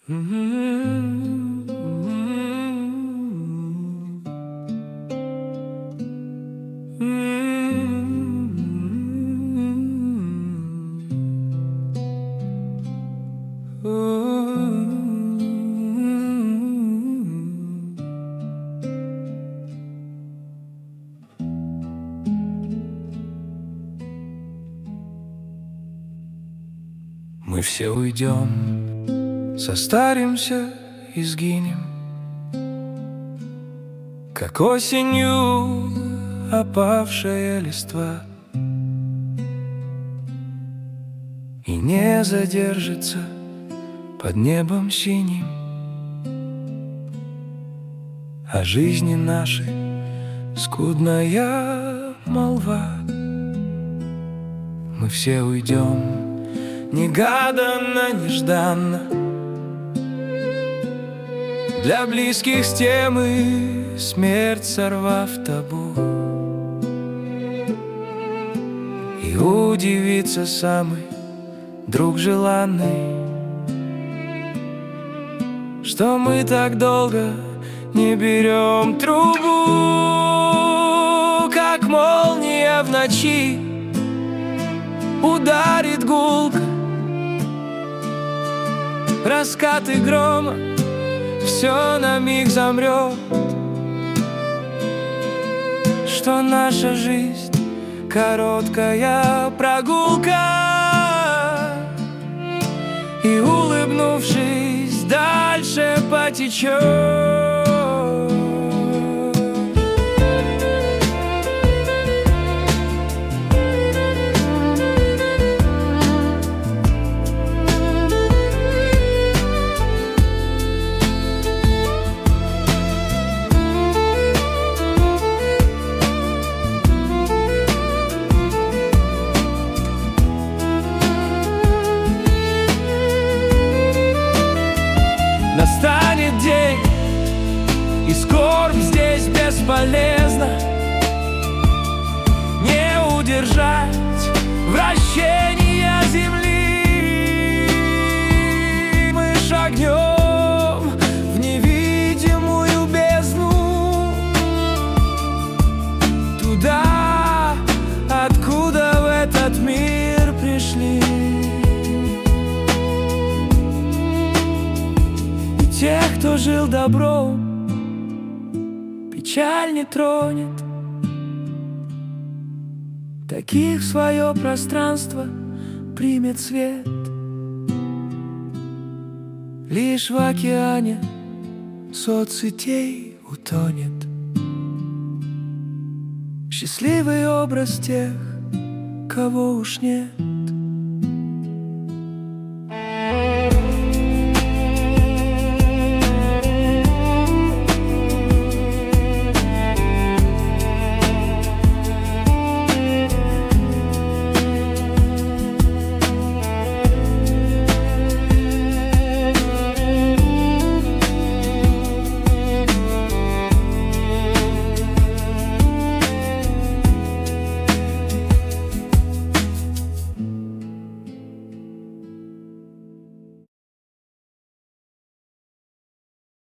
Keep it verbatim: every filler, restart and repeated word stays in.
Мы все уйдем, состаримся и сгинем, как осенью опавшая листва, и не задержится под небом синим о жизни нашей скудная молва. Мы все уйдем негаданно, нежданно, для близких с темы смерть сорвав табу. И удивится самый друг желанный, что мы так долго не берем трубу. Как молния в ночи ударит гулко, раскаты грома, все на миг замрет, что наша жизнь короткая прогулка, и, улыбнувшись, дальше потечет. Настанет день, и скорбь здесь бесполезна, не удержать вращения земли. Мы шагнем в невидимую бездну, туда, откуда в этот мир пришли. Тех, кто жил добром, печаль не тронет, таких в свое пространство примет свет. Лишь в океане соцсетей утонет счастливый образ тех, кого уж нет.